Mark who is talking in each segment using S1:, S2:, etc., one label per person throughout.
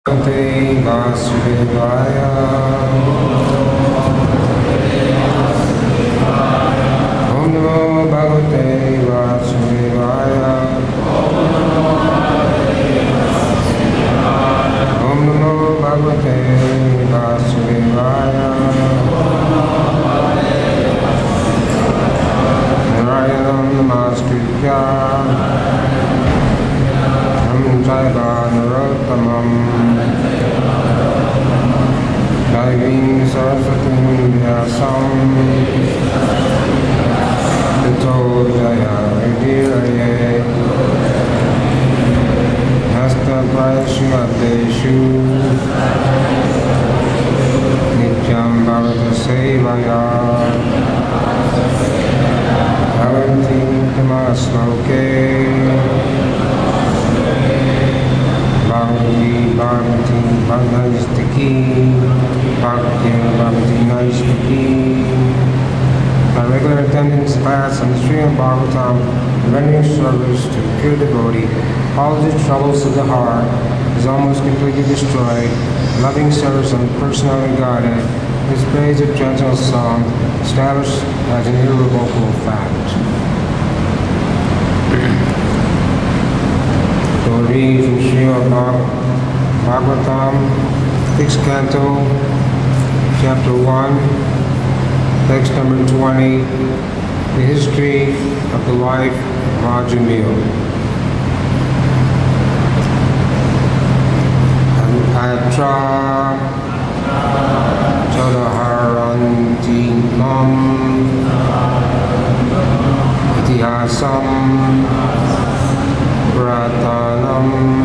S1: Bhagavate Vasudevaya. Om Namo Bhagavate Vasudevaya. Om Namo Bhagavate Vasudevaya. Narayanam Namaskritya Jaiva Narottamam Daivim Saraswatim Vyasam Tito Jaya Vidiraye Hasta Prayashu Adeshu Nityam Bhavata Sevaya Bhavanti Tamasloke Bhagavati Bhagavati Bhagavati Naistiki. My regular attendance class on the Srimad Bhagavatam, rendering service to pure devotee, all the troubles of the heart is almost completely destroyed. Loving service on the personality Godhead, His praise of gentle song, established as an irrevocable fact. We'll read from Srimad Bhagavatam, 6th Canto, Chapter 1, text number 20, the history of the life of Ajamil. Atra Chadaharanti Mam Itihasam Pratanam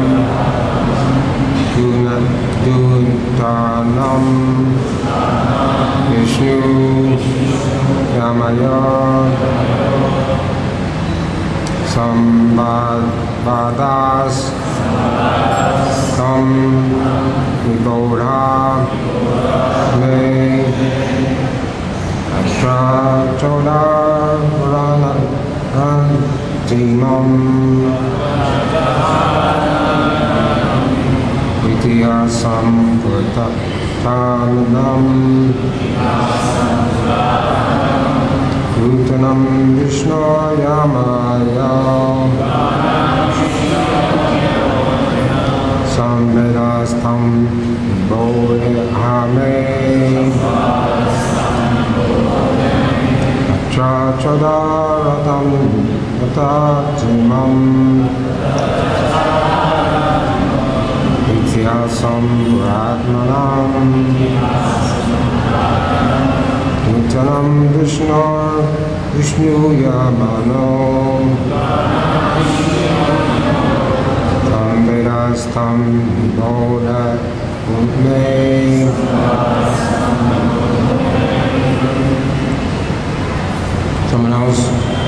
S1: Duntanam Vishnu Yamaya Sambhadas Tam Vibodha Me Ashtra Choda Rantimam Vitiyasam Putatanam Rutanam Vishnu Yamaya Samvedastam Bodhame Chachadaratam Vatatimam Vityasam Ratmanam Nutanam Vishnu Yamano Tam Vedastam Bodha Udme. Someone else?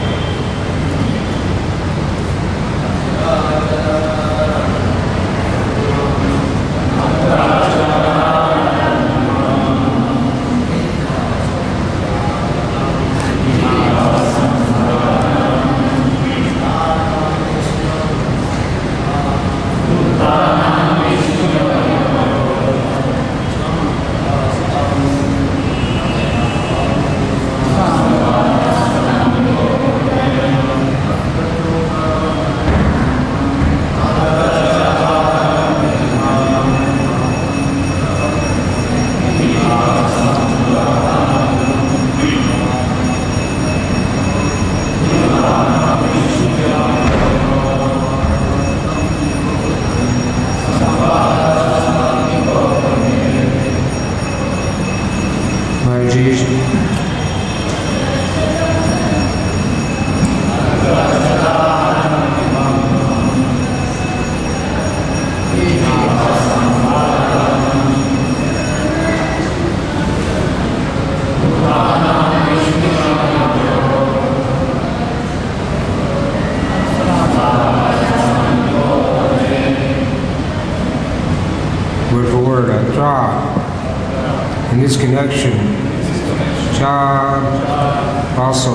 S1: In this connection, cha also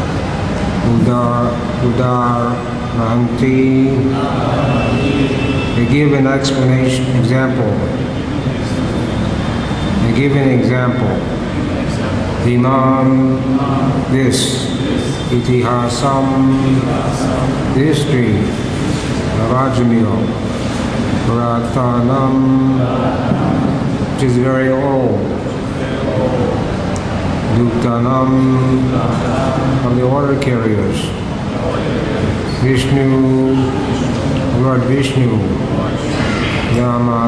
S1: udar Ranti They give an explanation, example. They give an example. Imam, this. Itihasam, the history of Ajamil. Puratanam, which is very old. Duktanam, of the order carriers. Vishnu, Lord Vishnu. Yama,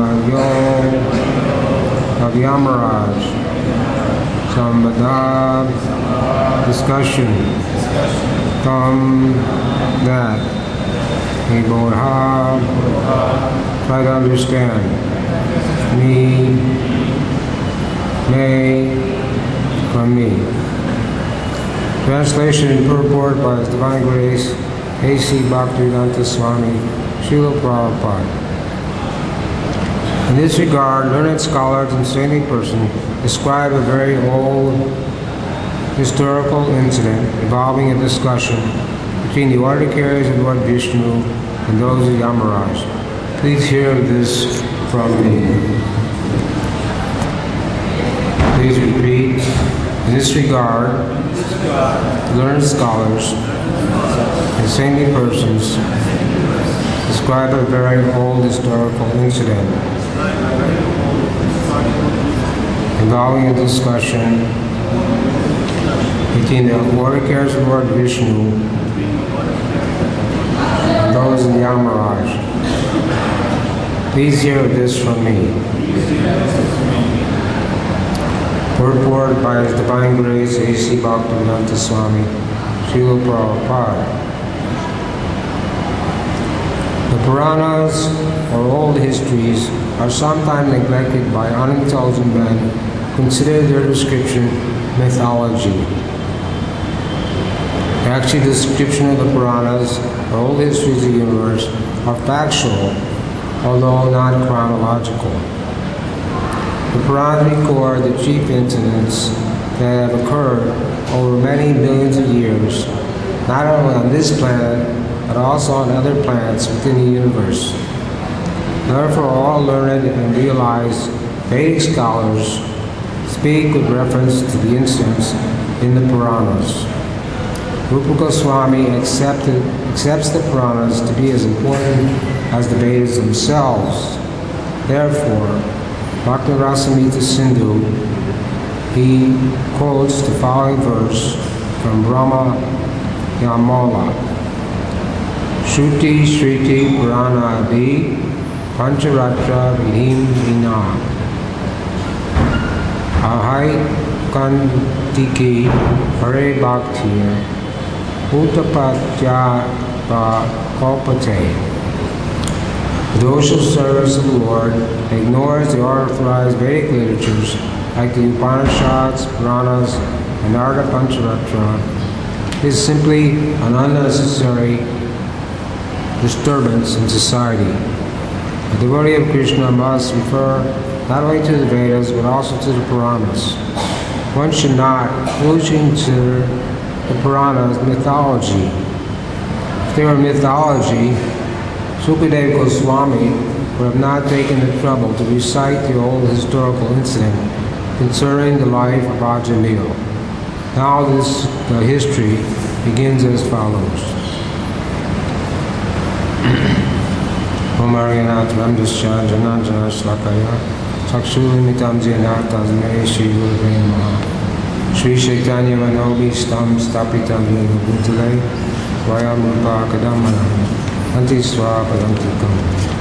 S1: of Yamaraj. Sambhada, discussion. Tam, that. Nibodha, try to understand. Me, may, from me. Translation and purport by His Divine Grace, A.C. Bhaktivedanta Swami, Srila Prabhupada. In this regard, learned scholars and saintly persons describe a very old historical incident involving a discussion between the order carriers of Lord Vishnu and those of Yamaraj. Please hear this from me. Please repeat. In this regard, learned scholars and saintly persons describe a very old historical incident involving a discussion between the order carriers of Lord Vishnu and those in Yamaraj. Please hear this from me. Purport by His Divine Grace, A.C. Bhaktivedanta Swami, Srila Prabhupada. The Puranas, or old histories, are sometimes neglected by unintelligent men who consider their description mythology. Actually, the description of the Puranas, or old histories of the universe, are factual, although not chronological. The Puranas record the chief incidents that have occurred over many millions of years, not only on this planet, but also on other planets within the universe. Therefore, all learned and realized Vedic scholars speak with reference to the incidents in the Puranas. Rupa Goswami accepts the Puranas to be as important as the Vedas themselves. Therefore, Bhakti Rasamrita Sindhu, he quotes the following verse from Brahma Yamala. Shruti Shriti Purana Adi Pancharatra Vihim Vina Ahai Kantiki Hare Bhaktir Uttapatya Kalpate. Those who service of the Lord ignores the authorized Vedic literatures like the Upanishads, Puranas, and Arda Pancharatra is simply an unnecessary disturbance in society. A devotee of Krishna must refer not only to the Vedas but also to the Puranas. One should not foolishly consider the Puranas mythology. If they were mythology, Sukadeva Goswami would have not taken the trouble to recite the old historical incident concerning the life of Ajamil. Now the history begins as follows. Om Aryanat Ramdasya Jananjana Shlakaya Chakshulimitam Jena Tasmei Shri Gurave Namaha Shri Chaitanya Manobhistam Stapitam Yena Bhutale Vayam Rupa Kadamana Anti Swapadam Tikam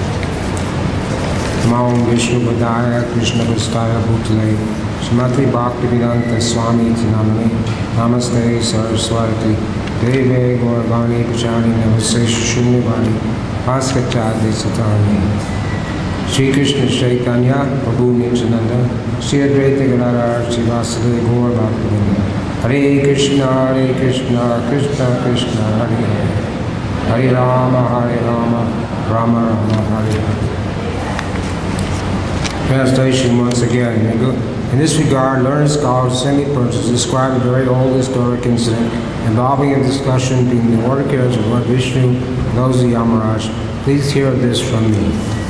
S1: Maum Vishnu Padaya Krishna Vastaya Bhutale Srimati Bhaktivedanta Swami Tinamne Namaste Saraswati Deve Gauravani Pachani Namaste Shunyavani Paskachadi Satani Shri Krishna Chaitanya Prabhu Nityananda Shri Advaita Gadadhar Shri Vasudeva Gaur Bhaktivedanta Hare Krishna Krishna Krishna Hare Hare Hare Rama Rama Rama Hare Hare. Translation once again. In this regard, learned scholars, semi-persons describe a very old historic incident involving a discussion between the order carriers of Lord Vishnu and those of Yamaraj. Please hear this from me.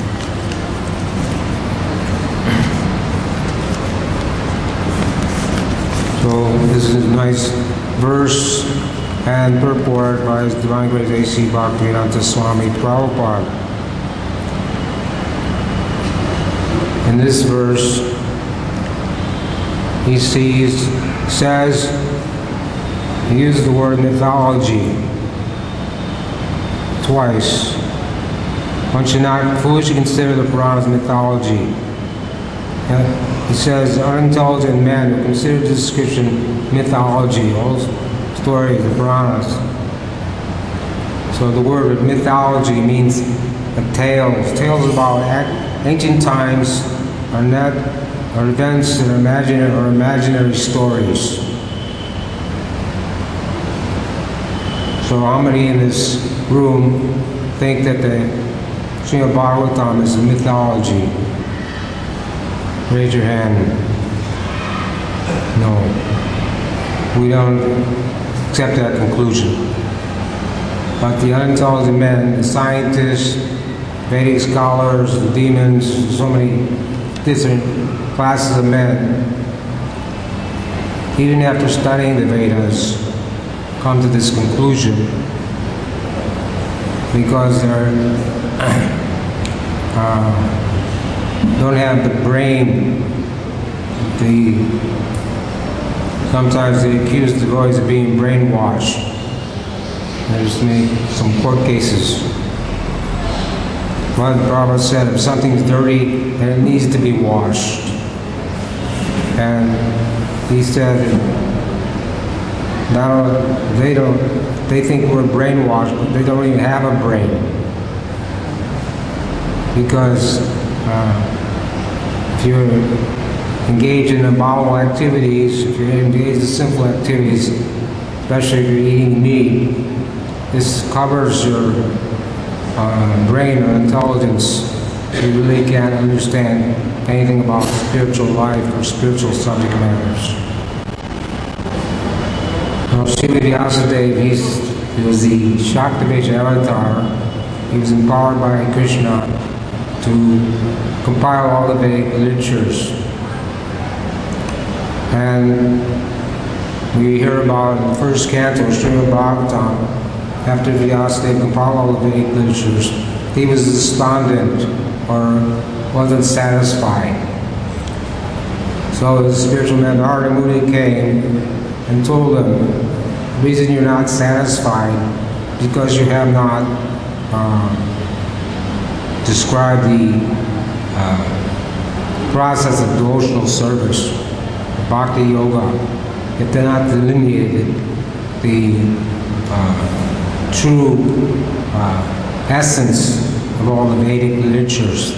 S1: This is a nice verse and purport by His Divine Grace A.C. Bhaktivedanta Swami Prabhupada. In this verse, he uses the word mythology twice. One should not foolishly consider the Puranas mythology. He says, unintelligent men who consider the description mythology, all stories, the Puranas. So the word mythology means tales about ancient times, or events that are imaginary stories. So how many in this room think that the Srimad Bhagavatam is a mythology? Raise your hand. No. We don't accept that conclusion. But the unintelligent men, the scientists, Vedic scholars, the demons, so many different classes of men, even after studying the Vedas, come to this conclusion because they don't have the brain. Sometimes they accuse the devotees of being brainwashed. There's made some court cases. One Prabhupada said, if something's dirty, then it needs to be washed. And he said, they think we're brainwashed, but they don't even have a brain. Because if you're engaged in abominable activities, if you're engaged in sinful activities, especially if you're eating meat, this covers your brain or intelligence. You really can't understand anything about spiritual life or spiritual subject matters. Now, Srila Vyasadeva, he was the Shaktaveja avatar. He was empowered by Krishna to compile all the Vedic literatures. And we hear about in the first canto, Srimad Bhagavatam, after Vyasadeva compiled all the Vedic literatures, he was despondent or wasn't satisfied. So the spiritual man Narada Muni came and told him, the reason you're not satisfied is because you have not described the process of devotional service, Bhakti Yoga. If they're not delineated the true essence of all the Vedic literatures.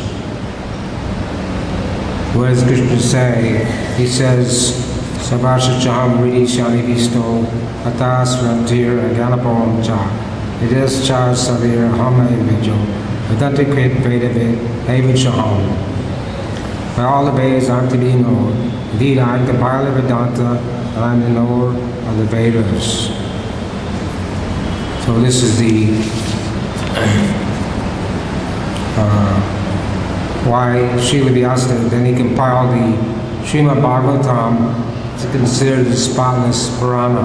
S1: What does Krishna say? He says, Sabhashacham Ridi Shani Visto Atas Rantir Aganapam Cha Vidas Cha Savir Hama Vijo Vedanti Krit Vedavid Evachaham. By all the Vedas I'm to be known. Indeed, I am compiler Vedanta, and I'm the knower of the Vedas. So this is the why Srila Vyasadeva, then he compiled the Srimad Bhagavatam to consider the spotless Purana.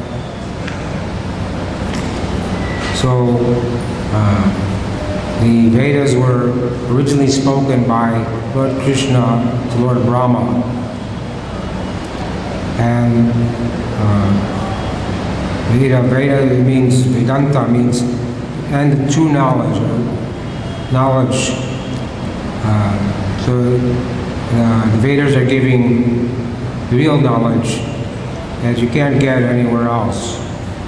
S1: So the Vedas were originally spoken by Lord Krishna to Lord Brahma. And Veda means, Vedanta means, and true knowledge, knowledge. So the Vedas are giving real knowledge that you can't get anywhere else.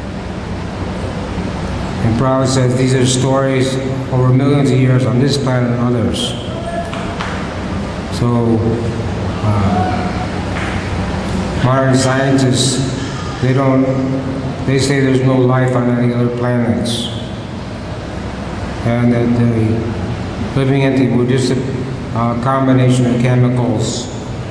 S1: And Prabhupada says these are stories over millions of years on this planet and others. So modern scientists, they say there's no life on any other planets, and that the living entity were just a combination of chemicals.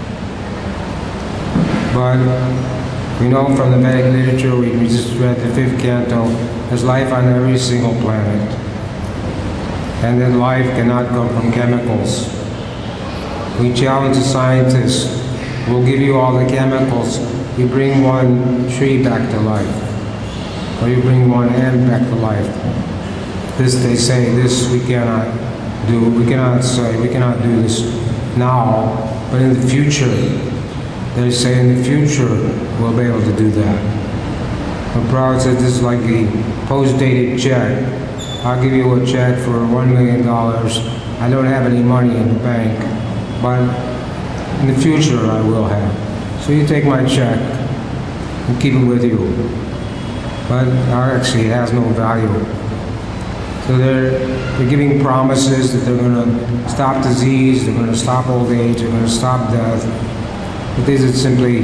S1: But we know from the Vedic literature, we just read the 5th canto, there's life on every single planet, and that life cannot come from chemicals. We challenge the scientists We'll give you all the chemicals. You bring one tree back to life, or you bring one ant back to life. This, they say, this we cannot do. We cannot say, we cannot do this now, but in the future, they say in the future we'll be able to do that. The Prophet said this is like a post-dated check. I'll give you a check for $1 million. I don't have any money in the bank, but in the future I will have. So you take my check and keep it with you. But actually it has no value. So they're giving promises that they're going to stop disease, they're going to stop old age, they're going to stop death. But this is simply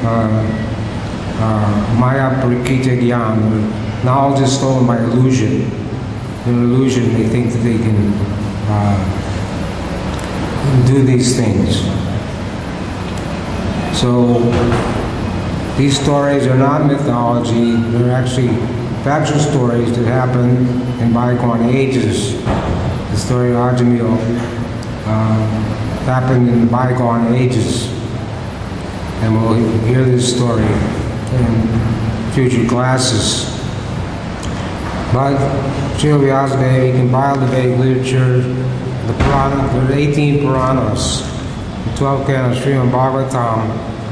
S1: Maya Parikita Gyan. Knowledge is stolen by illusion. In an illusion, they think that they can do these things. So these stories are not mythology, they're actually factual stories that happened in bygone ages. The story of Ajamil happened in bygone ages. And we'll hear this story in future classes. But Srila Vyasadeva, he compiled the Vedic literature, the Purana, there are 18 Puranas, the 12 canons, Srimad Bhagavatam,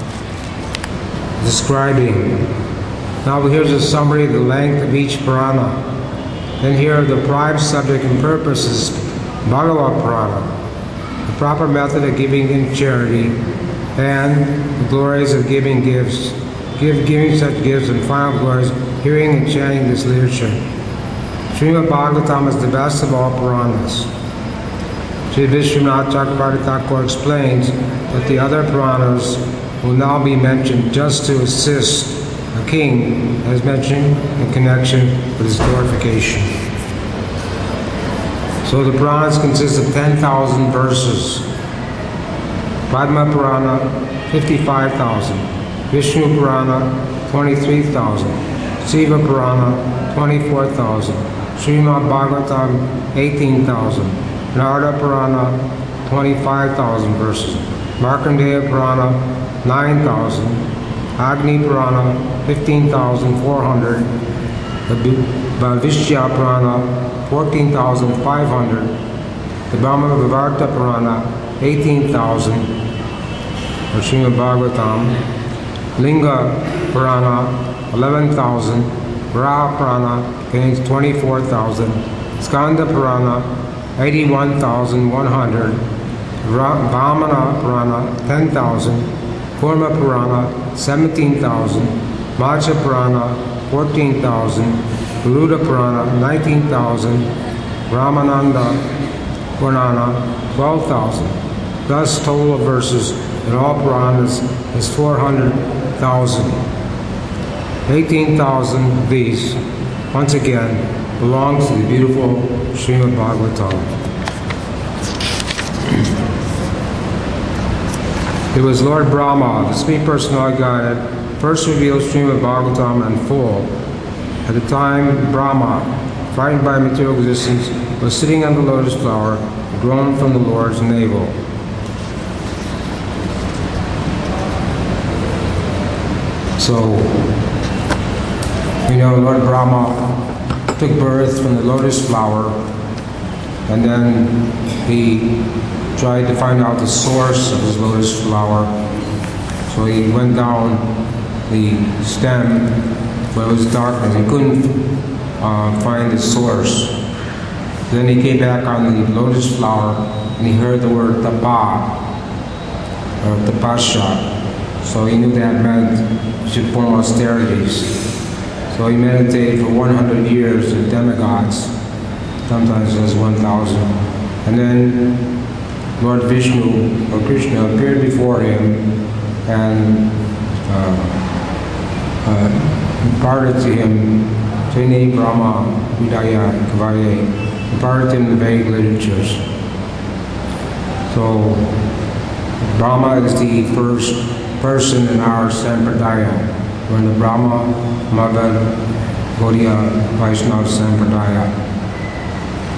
S1: describing. Now here's a summary of the length of each Purana. Then here are the prime subject and purposes, Bhagavad Purana, the proper method of giving in charity, and the glories of giving gifts, giving such gifts and final glories, hearing and chanting this literature. Srimad Bhagavatam is the best of all Puranas. Sri Vishwanath Chakravarti Thakur explains that the other Puranas will now be mentioned just to assist a king, as mentioned in connection with his glorification. So the Puranas consist of 10,000 verses. Padma Purana, 55,000. Vishnu Purana, 23,000. Shiva Purana, 24,000. Srimad Bhagavatam, 18,000. Narada Purana, 25,000 verses. Markandeya Purana, 9,000. Agni Purana, 15,400. The Vishya Purana, 14,500. The Brahma-Vivarta Purana, 18,000. Or Srimad Bhagavatam. Linga Purana, 11,000. Varaha Purana contains 24,000. Skanda Purana, 81,100. Vamana Purana, 10,000. Kurma Purana, 17,000. Matsya Purana, 14,000. Garuda Purana, 19,000. Ramananda Purana, 12,000. Thus, total of verses in all Puranas is 400,000. 18,000 of these, once again, belongs to the beautiful Srimad Bhagavatam. It was Lord Brahma, the Supreme Personality Godhead, first revealed Srimad Bhagavatam in full. At the time, Brahma, frightened by material existence, was sitting on the lotus flower, grown from the Lord's navel. So, we know Lord Brahma took birth from the lotus flower, and then he tried to find out the source of his lotus flower. So he went down the stem where it was darkness. He couldn't find the source. Then he came back on the lotus flower and he heard the word tapa, or tapasya. So he knew that meant he should form austerities. So he meditated for 100 years with demigods, sometimes as 1,000. And then Lord Vishnu or Krishna appeared before him and imparted to him Trini Brahma Vidaya Kavaye, imparted to him the Vedic literatures. So Brahma is the first person in our Sampradaya. We're in the Brahma, Madan, Gaudiya, Vaishnava Sampradaya.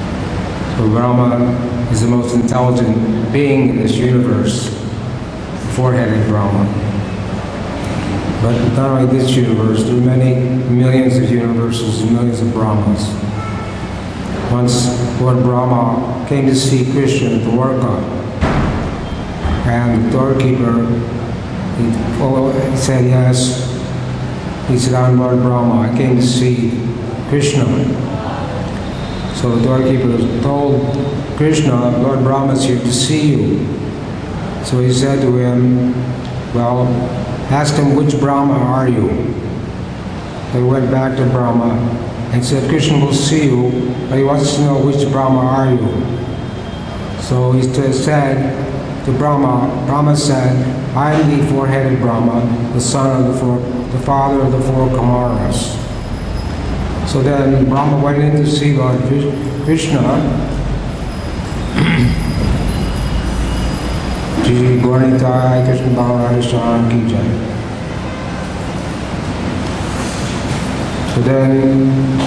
S1: So Brahma is the most intelligent being in this universe. four-headed Brahma. But not only this universe, there are many millions of universes and millions of Brahmas. Once Lord Brahma came to see Krishna at Dwarka, and the doorkeeper, he said, yes. He said, I'm Lord Brahma, I came to see Krishna. So the doorkeeper told Krishna, Lord Brahma is here to see you. So he said to him, well, ask him, which Brahma are you? They went back to Brahma and said, Krishna will see you, but he wants to know which Brahma are you. So he said to Brahma said, I am the four-headed Brahma, the son of the father of the four Kumaras. So then Brahma went in to see Lord Krishna. Ji Gauranitai Krishna Balaram Shan Ki Jai. So then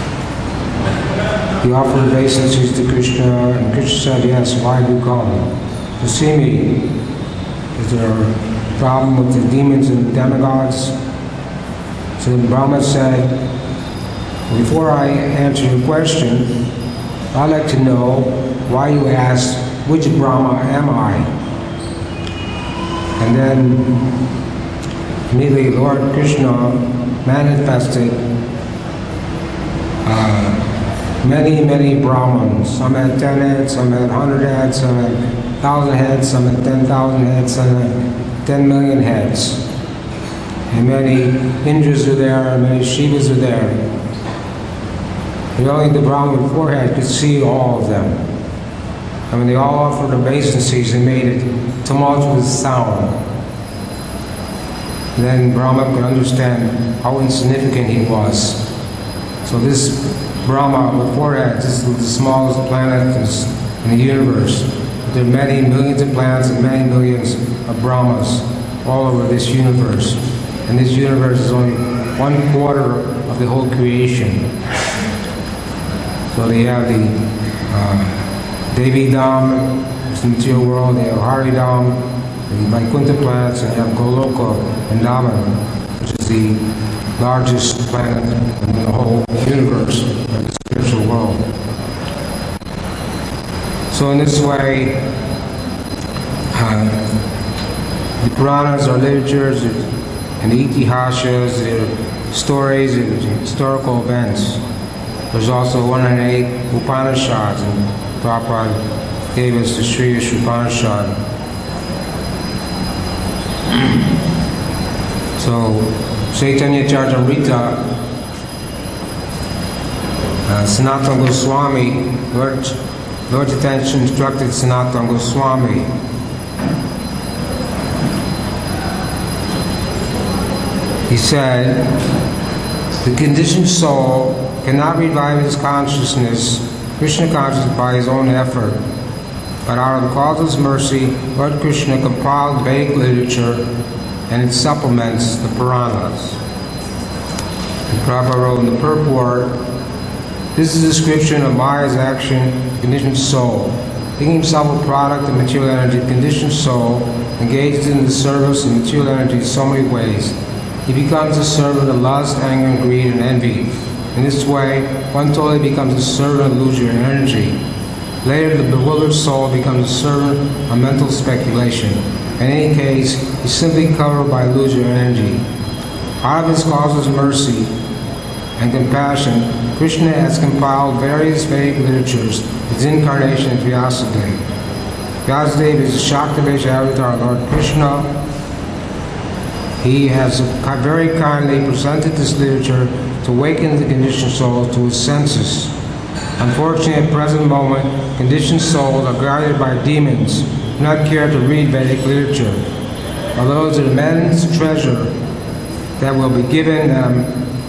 S1: he offered obeisances to Krishna, and Krishna said, yes, why do you come? To see me. Is there a problem with the demons and demigods? So then Brahma said, before I answer your question, I'd like to know why you asked, which Brahma am I? And then immediately Lord Krishna manifested many Brahmans. Some had 10 heads, some had 100 heads, some had 1,000 heads, some had 10,000 heads, some had 10 million heads. And many Indras are there, and many Shivas are there. And only the Brahma with forehead could see all of them. And when they all offered obeisances, they made a tumultuous sound. And then Brahma could understand how insignificant he was. So this Brahma with forehead, this is the smallest planet in the universe. There are many millions of planets and many millions of Brahmas all over this universe. And this universe is only 1/4 of the whole creation. So they have the Devi Dham, it's the material world, they have Hari Dham, the Vaikuntha planets, and you have Goloka and Dhaman, which is the largest planet in the whole universe of the spiritual world. So in this way, the Puranas are literatures, and the Itihasas, they're stories and historical events. There's also 108 Upanishads, and Prabhupada gave us the Sri Upanishad. So, Chaitanya Charitamrita, Sanatana Goswami, Lord Chaitanya instructed Sanatana Goswami. He said, the conditioned soul cannot revive his consciousness, Krishna consciousness, by his own effort. But out of the causeless mercy, Lord Krishna compiled Vedic literature and it supplements the Puranas. And Prabhupada wrote in the purport, this is a description of Maya's action, the conditioned soul. Thinking himself a product of material energy, the conditioned soul engaged in the service of material energy in so many ways. He becomes a servant of lust, anger, greed, and envy. In this way, one totally becomes a servant of illusory energy. Later, the bewildered soul becomes a servant of mental speculation. In any case, he's simply covered by illusory energy. Out of his causeless mercy and compassion, Krishna has compiled various Vedic literatures, his incarnation of Vyasadeva. Vyasadeva is a Shaktavesh avatar, Lord Krishna. He has very kindly presented this literature to awaken the conditioned soul to his senses. Unfortunately, at the present moment, conditioned souls are guided by demons who do not care to read Vedic literature. Although it's an immense treasure that will be given them,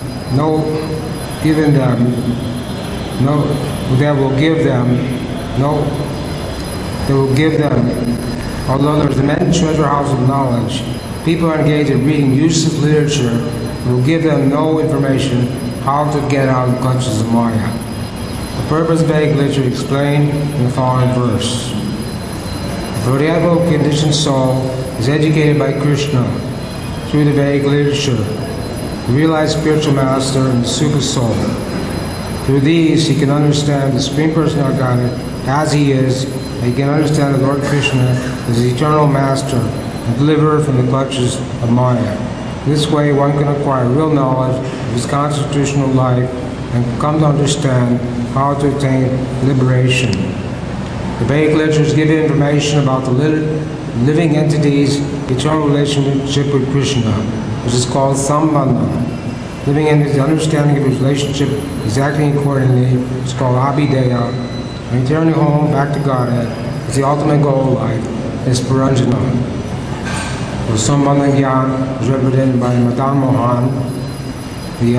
S1: although there's an immense treasure house of knowledge, people are engaged in reading useless literature that will give them no information how to get out of the clutches of Maya. The purpose of Vedic literature explained in the following verse. The Vedic conditioned soul is educated by Krishna through the Vedic literature, the realized spiritual master and the super soul. Through these, he can understand the Supreme Personality of Godhead as he is, and he can understand the Lord Krishna as the eternal master and deliverer from the clutches of Maya. This way, one can acquire real knowledge of his constitutional life and come to understand how to attain liberation. The Vedic literatures give information about the living entity's eternal relationship with Krishna, which is called Sambandha. Living entity's understanding of his relationship exactly accordingly is called Abhideya. And returning home back to Godhead is the ultimate goal of life, is Paranjana. The Sambandha Gyan is represented by Madan Mohan, the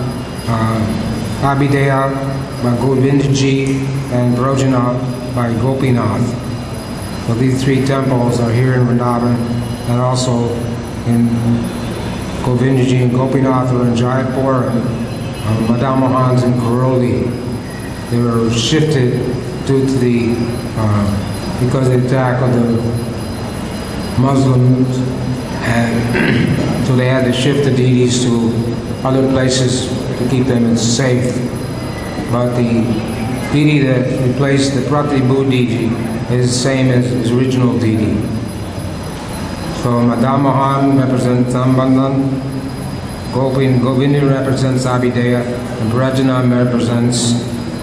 S1: Abhideya by Govindaji, and Parojana by Gopinath. So these three temples are here in Vrindavan and also in Govindaji and Gopinath are in Jaipur, and Madan Mohan's in Karoli. They were shifted due to because of the attack of the Muslims, and so they had to shift the deities to other places to keep them safe. But the deity that replaced the Pratibhu deity is the same as his original deity. So Madan Mohan represents Sambandhan, Govinda represents Abhideya, and Parajana represents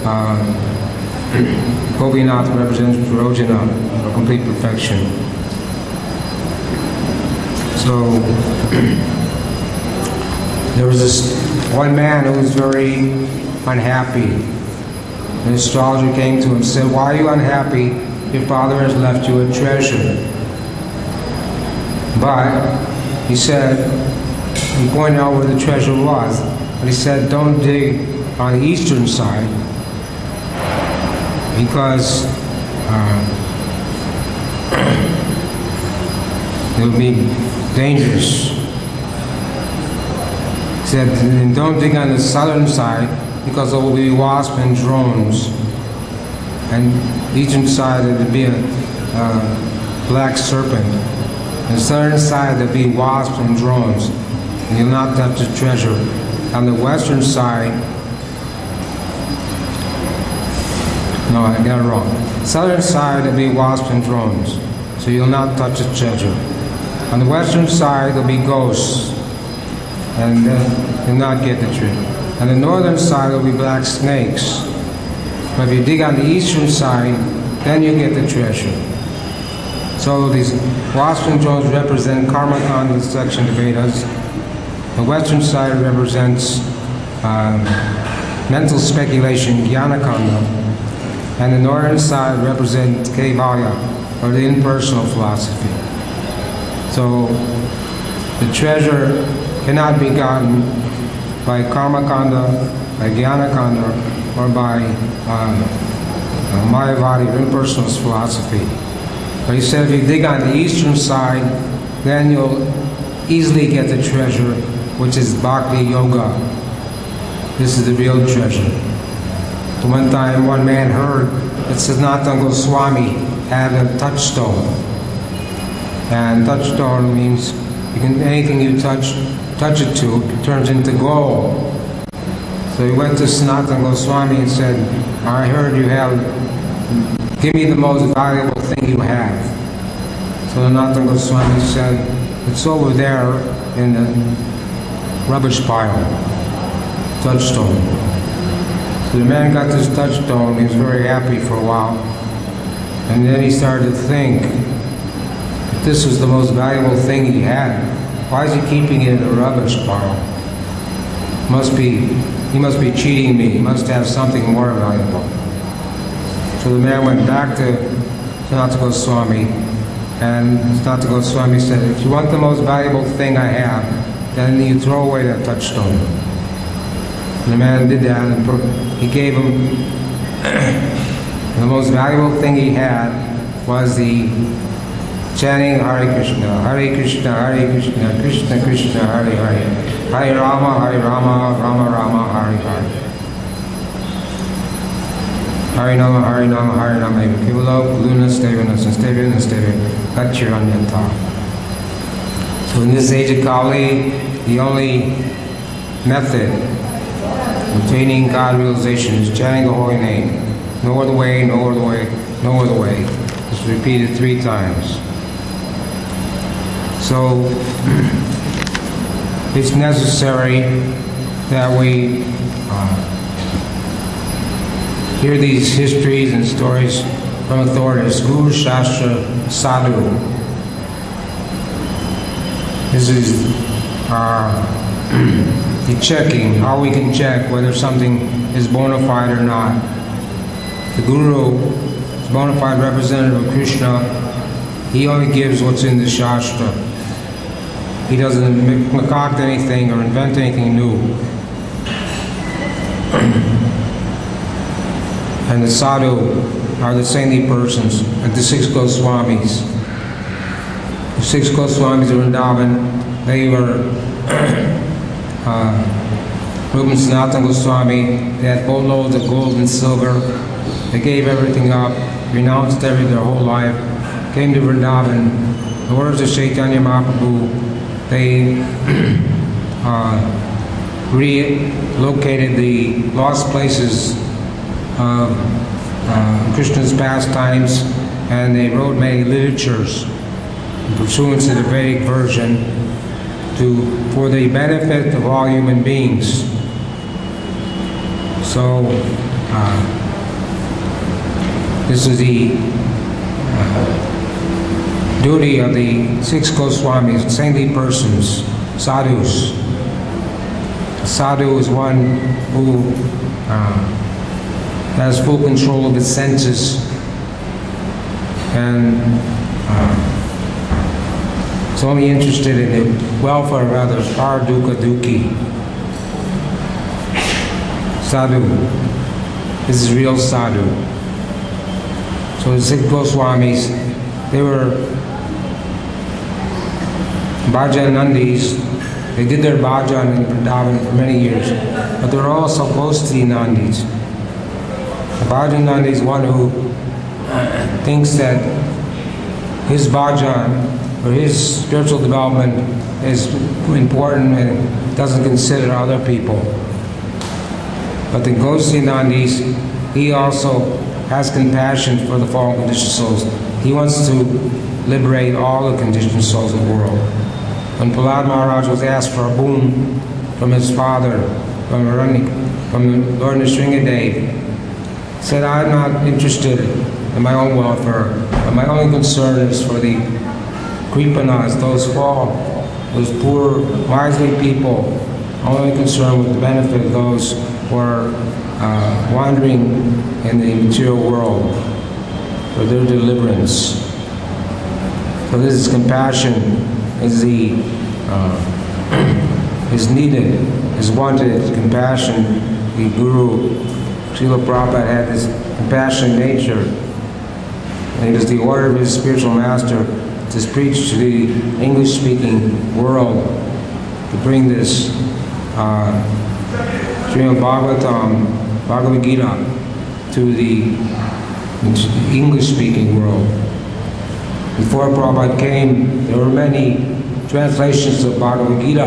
S1: Gopinath represents Parojana, or complete perfection. So there was this one man who was very unhappy. An astrologer came to him and said, "Why are you unhappy? Your father has left you a treasure." But he said, he pointed out where the treasure was, but he said, "Don't dig on the eastern side because it will be dangerous." He said, "And don't dig on the southern side because there will be wasps and drones. And the eastern side there will be a black serpent. On the southern side there will be wasps and drones. And you'll not touch the treasure. On the western side," no, I got it wrong. Southern side there'll be wasps and drones, so you'll not touch the treasure. On the western side there'll be ghosts, and you'll not get the treasure. On the northern side there'll be black snakes. But if you dig on the eastern side, then you get the treasure. So these wasps and drones represent karma kanda section of Vedas. The western side represents mental speculation, jnana kanda. And the northern side represents Kaivalya, or the impersonal philosophy. So the treasure cannot be gotten by karma kanda, by jnana kanda, or by Mayavadi, or impersonal philosophy. But he said if you dig on the eastern side, then you'll easily get the treasure, which is Bhakti Yoga. This is the real treasure. One time, one man heard that Sanatana Goswami had a touchstone. And touchstone means anything you touch it to, it turns into gold. So he went to Sanatana Goswami and said, "I heard you have, give me the most valuable thing you have." So Sanatana Goswami said, "It's over there in the rubbish pile, touchstone." So the man got this touchstone, he was very happy for a while. And then he started to think, if this was the most valuable thing he had, why is he keeping it in a rubbish pile? He must be cheating me, he must have something more valuable. So the man went back to Sanatana Goswami, and Sanatana Goswami said, "If you want the most valuable thing I have, then you throw away that touchstone." And the man did that, and he gave him the most valuable thing he had was the chanting Hare Krishna, Krishna, Krishna Krishna, Hare Hare, Hare Rama, Rama Rama, Hare Hare. Hare Nama, Hare Nama, Hare Nama, Kivalo, Luna, Stevena, Stevena, Stevena, Gachiranyanta. So in this age of Kali, the only method of attaining God realization is chanting the holy name. No other way, no other way, no other way. It's repeated 3 times. So it's necessary that we hear these histories and stories from authorities, Guru, Shastra, Sadhu. This is the checking, how we can check whether something is bona fide or not. The Guru is bona fide representative of Krishna. He only gives what's in the Shastra. He doesn't concoct anything or invent anything new. And the Sadhu are the saintly persons, like the 6 Goswamis. The 6 Goswamis of Vrindavan, they were Rupa Sanatana Goswami. They had boatloads of gold and silver. They gave everything up, renounced everything their whole life, came to Vrindavan. The orders of Chaitanya Mahaprabhu, they relocated the lost places of Krishna's pastimes, and they wrote many literatures in pursuance of the Vedic version for the benefit of all human beings. So this is the duty of the 6 Goswamis, saintly persons, sadhus. A sadhu is one who has full control of his senses and is only interested in the welfare of others, par dukkha dukhi. Sadhu. This is real sadhu. So the 6 Goswamis, they were Bhajanandis. They did their bhajan in Vrindavan for many years, but they were also close to the Nandis. The Bhajanandi is one who thinks that his bhajan or his spiritual development is important and doesn't consider other people. But the Gosi Nandis, he also has compassion for the fallen conditioned souls. He wants to liberate all the conditioned souls of the world. When Prahlad Maharaj was asked for a boon from his father, from Lord Nrsingadev, he said, I'm not interested in my own welfare, but my only concern is for the Kripanas, those poor, miserly people. I'm only concerned with the benefit of those who are wandering in the material world, for their deliverance. So this is compassion, is needed, is wanted. Compassion, the Guru, Srila Prabhupada had this compassionate nature. And it is the order of his spiritual master to preach to the English-speaking world, to bring this Srimad Bhagavatam, Bhagavad Gita, to the English-speaking world. Before Prabhupada came, there were many translations of Bhagavad Gita,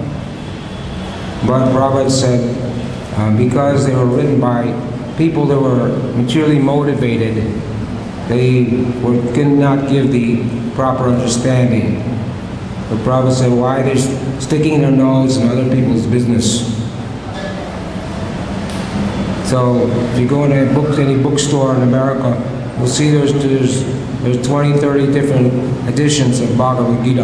S1: but Prabhupada said because they were written by people that were materially motivated, they could not give the proper understanding. But Prabhupada said, why they're sticking their nose in other people's business. So if you go into any bookstore in America, you'll see there's 20, 30 different editions of Bhagavad Gita.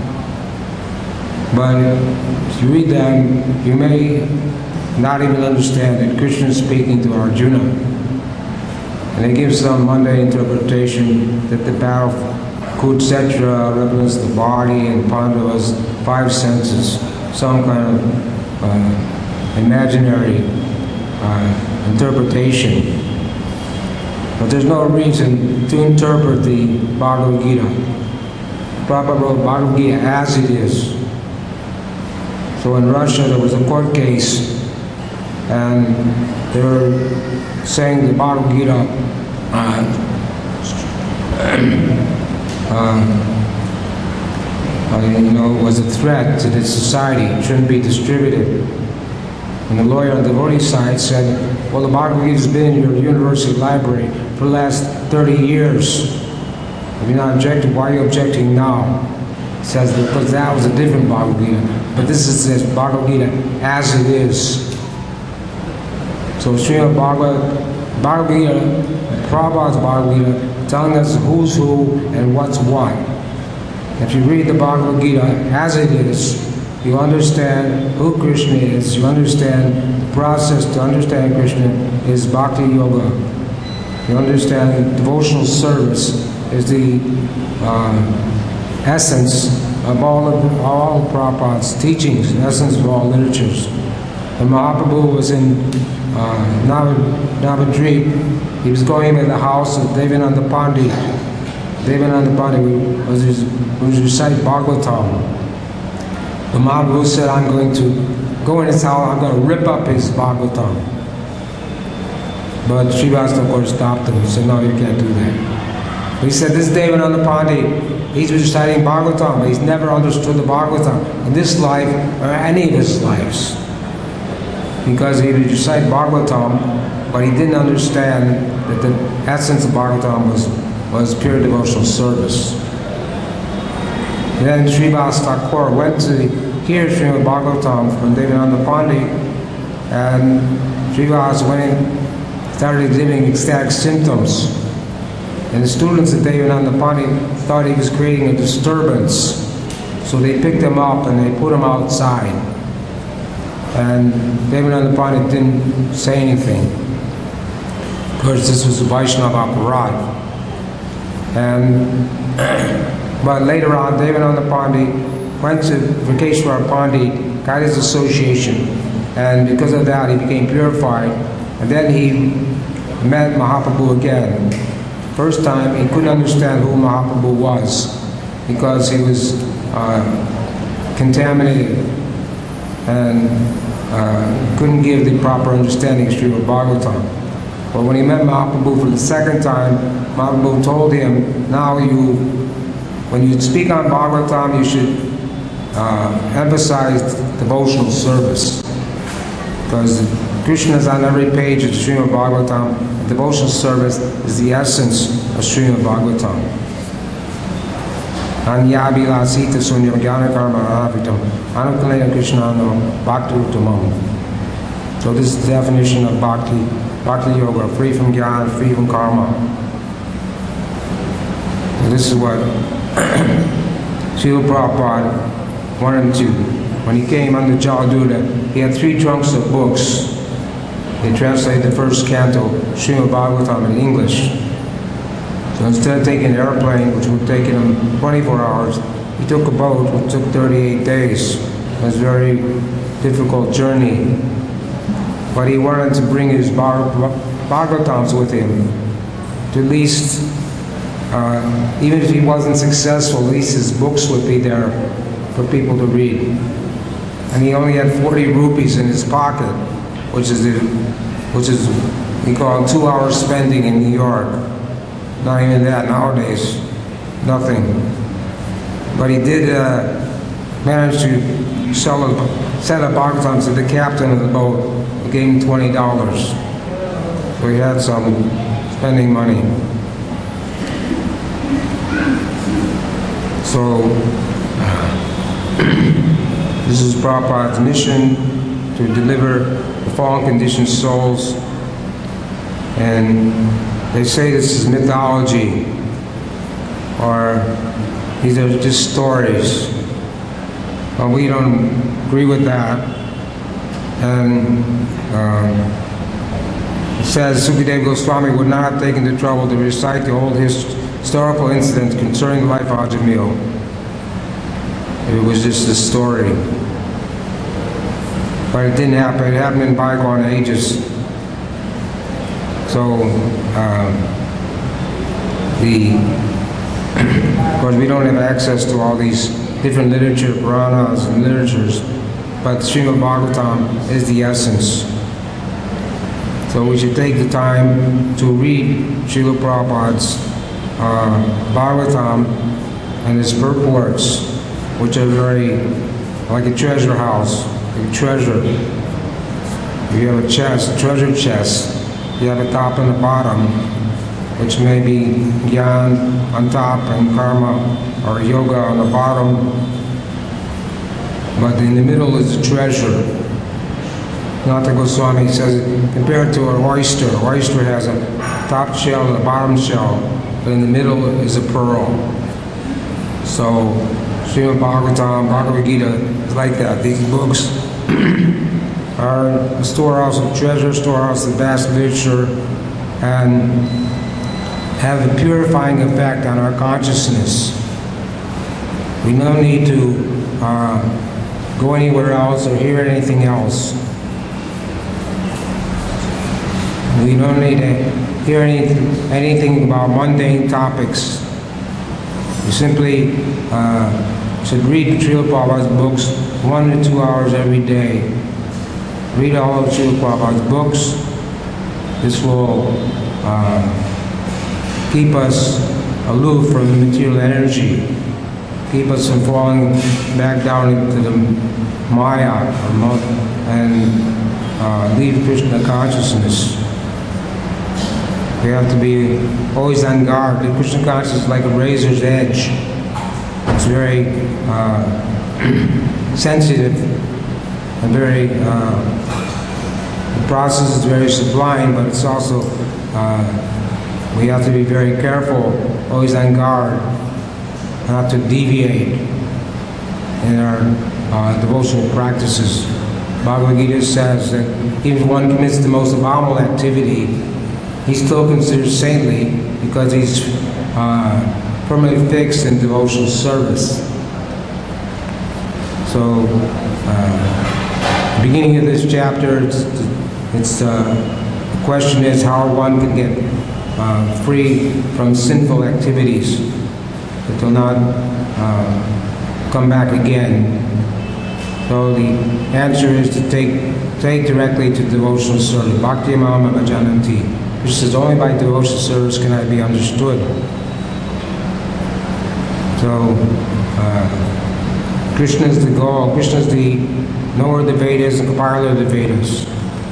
S1: But if you read them, you may not even understand that Krishna is speaking to Arjuna. And they give some mundane interpretation that the battle Kurukshetra represents the body and Pandava's 5 senses, some kind of imaginary interpretation. But there's no reason to interpret the Bhagavad Gita. Prabhupada wrote Bhagavad Gita as it is. So in Russia there was a court case, and they were saying the Bhagavad Gita was a threat to the society. It shouldn't be distributed. And the lawyer on the devotee side said, well, the Bhagavad Gita has been in your university library for the last 30 years. If you're not objecting, why are you objecting now? He says, because that was a different Bhagavad Gita. But this is the Bhagavad Gita as it is. So Srimad Bhagavad Gita, Prabhupada's Bhagavad Gita, telling us who's who and what's what. If you read the Bhagavad Gita as it is, you understand who Krishna is, you understand the process to understand Krishna is Bhakti Yoga. You understand devotional service is the essence of all of Prabhupada's teachings, the essence of all literatures. When Mahaprabhu was in Navadvip, he was going to the house of Devananda Pandit. Devananda Pandit was reciting Bhagavatam. The Mahaprabhu said, I'm going to go in his house, I'm going to rip up his Bhagavatam. But Srivastava, of course, stopped him. He said, no, you can't do that. He said, this Devananda Pandit, he's reciting Bhagavatam, but he's never understood the Bhagavatam in this life or any of his lives. Because he would recite Bhagavatam, but he didn't understand that the essence of Bhagavatam was pure devotional service. Then Srivas Thakur went to hear Srimad Bhagavatam from Devananda Pandit, and Srivas started exhibiting ecstatic symptoms. And the students of Devananda Pandit thought he was creating a disturbance, so they picked him up and they put him outside. And Devananda Pandit didn't say anything, because this was a Vaishnava aparat. But later on, Devananda Pandit went to Vikeshwar Pandit, got his association, and because of that he became purified. And then he met Mahaprabhu again. First time he couldn't understand who Mahaprabhu was, because he was contaminated and couldn't give the proper understanding of Srimad Bhagavatam. But when he met Mahaprabhu for the second time, Mahaprabhu told him, now when you speak on Bhagavatam, you should emphasize devotional service. Because Krishna is on every page of Srimad Bhagavatam, and devotional service is the essence of Srimad Bhagavatam. Anyabhilasita sunyam jnana karma avitam anukalena krishnano bhakti uttamam. So this is the definition of bhakti yoga, free from jnana, free from karma. So this is what Srila Prabhupada wanted to. When he came under Jaladuta, he had 3 trunks of books. They translated the first canto, Srimad Bhagavatam, in English. So instead of taking an airplane, which would have taken him 24 hours, he took a boat, which took 38 days. It was a very difficult journey. But he wanted to bring his Bhagavatams with him, to at least, even if he wasn't successful, at least his books would be there for people to read. And he only had 40 rupees in his pocket, which is we call 2 hours spending in New York. Not even that nowadays, nothing. But he did manage to send a Bhagavatam to the captain of the boat, who gave him $20. So he had some spending money. So this is Prabhupada's mission, to deliver the fallen conditioned souls. And they say this is mythology, or these are just stories. But we don't agree with that. And it says Sukadeva Goswami would not have taken the trouble to recite the old historical incidents concerning the life of Ajamil. It was just a story. But it didn't happen. It happened in bygone ages. So, of course, we don't have access to all these different literature, Puranas and literatures, but Srimad Bhagavatam is the essence. So we should take the time to read Srila Prabhupada's Bhagavatam and his purports, which are very like a treasure house, a treasure. You have a chest, treasure chest. You have a top and a bottom, which may be Gyan on top and Karma or Yoga on the bottom. But in the middle is the treasure. Nata Goswami says, compared to an oyster. Oyster has a top shell and a bottom shell, but in the middle is a pearl. So, Srimad Bhagavatam, Bhagavad Gita is like that. These books are a storehouse of treasure, storehouse of vast literature, and have a purifying effect on our consciousness. We don't need to go anywhere else or hear anything else. We don't need to hear anything about mundane topics. We simply should read Srila Prabhupada's books 1 to 2 hours every day. Read all of Srila Prabhupada's books. This will keep us aloof from the material energy, keep us from falling back down into the Maya and leave Krishna consciousness. We have to be always on guard. The Krishna consciousness is like a razor's edge. It's very sensitive and very, the process is very sublime, but it's also, we have to be very careful, always on guard, not to deviate in our devotional practices. Bhagavad Gita says that even if one commits the most abominable activity, he's still considered saintly because he's permanently fixed in devotional service. So, the beginning of this chapter, the question is how one can get free from sinful activities that will not come back again. So the answer is to take directly to devotional service. Bhakti Mama Bhajananti. Which says only by devotional service can I be understood. So, Krishna is the goal. Krishna is the knower of the Vedas and compiler of the Vedas.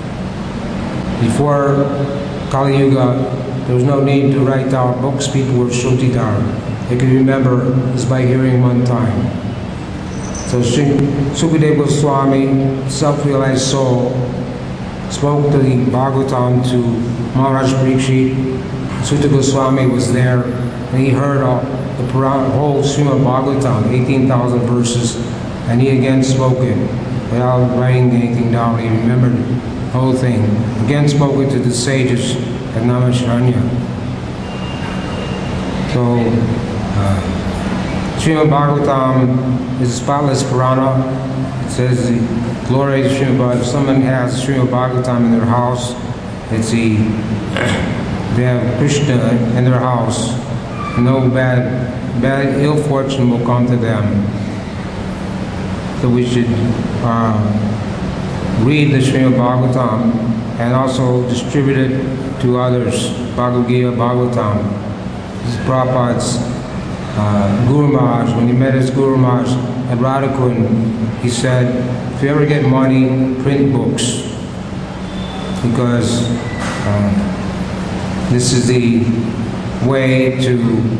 S1: Before Kali Yuga, there was no need to write down books. People were Shrutidhar. They could remember this by hearing one time. So Sukadeva Goswami, self-realized soul, spoke to the Bhagavatam to Maharaj Parikshit. Sutta Goswami was there, and he heard the whole Srimad Bhagavatam, 18,000 verses, and he again spoke it without writing anything down. He remembered the whole thing. Again spoke it to the sages at Namashranya. So, Srimad Bhagavatam is a spotless Purana. It says the glory of Srimad Bhagavatam. If someone has Srimad Bhagavatam in their house, they have Krishna in their house. No bad ill fortune will come to them. So we should read the Srimad Bhagavatam and also distribute it to others. Bhagavad Gita, Bhagavatam. This is Prabhupada's Guru Maharaj. When he met his Guru Maharaj at Radhakund, he said, if you ever get money, print books. Because this is the way to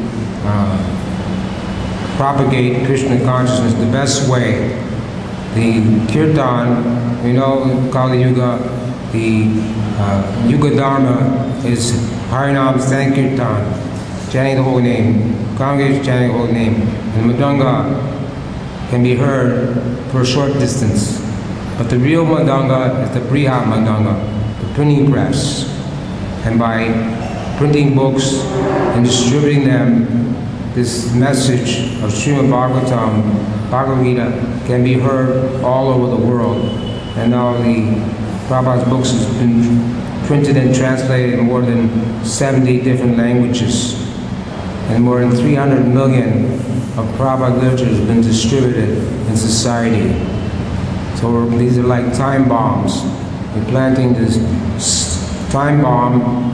S1: propagate Krishna consciousness, the best way. The Kirtan, we know in Kali Yuga, the Yuga Dharma is Harinam Sankirtan, chanting the holy name, congregation chanting the holy name. And Madanga can be heard for a short distance. But the real Madanga is the Brihat Madanga, the printing press. And by printing books and distributing them, this message of Srimad Bhagavatam, Bhagavad Gita, can be heard all over the world. And now the Prabhupada's books has been printed and translated in more than 70 different languages. And more than 300 million of Prabhupada literature has been distributed in society. So these are like time bombs. We're planting this time bomb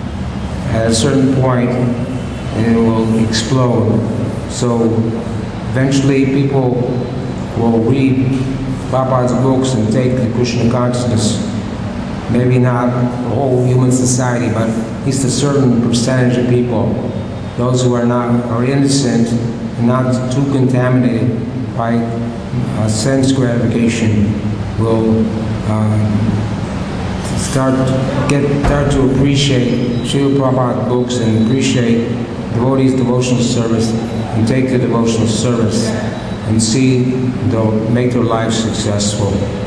S1: at a certain point and it will explode. So Eventually, people will read Prabhupada's books and take the Krishna consciousness. Maybe not the whole human society, but at least a certain percentage of people, those who are innocent and not too contaminated by sense gratification, will start to appreciate Srila Prabhupada's books and appreciate devotees' devotional service and take the devotional service and see they'll make their lives successful.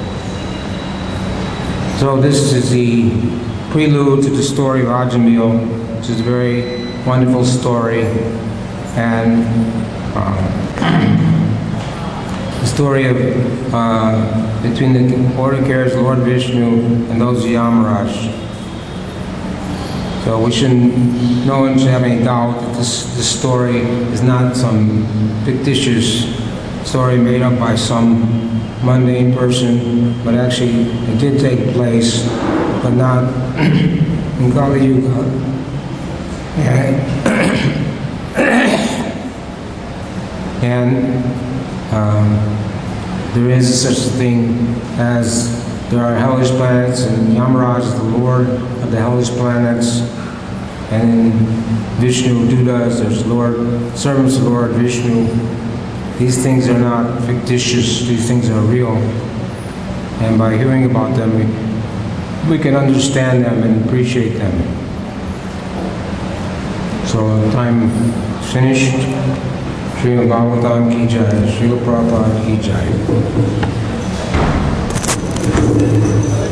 S1: So this is the prelude to the story of Ajamil, which is a very wonderful story, and the story of between the Ordacares, Lord Vishnu, and those of Yamaraj. So we shouldn't, no one should have any doubt that this story is not some fictitious story made up by some mundane person, but actually it did take place, but not in Kali Yuga. And there is such a thing as there are hellish planets, and Yamaraj is the lord of the hellish planets, and in Vishnu Dudas there's servants of Lord Vishnu. These things are not fictitious, these things are real. And by hearing about them, we can understand them and appreciate them. So time finished. Srimad Bhagavatam ki jai, Srila Prabhupada ki jai.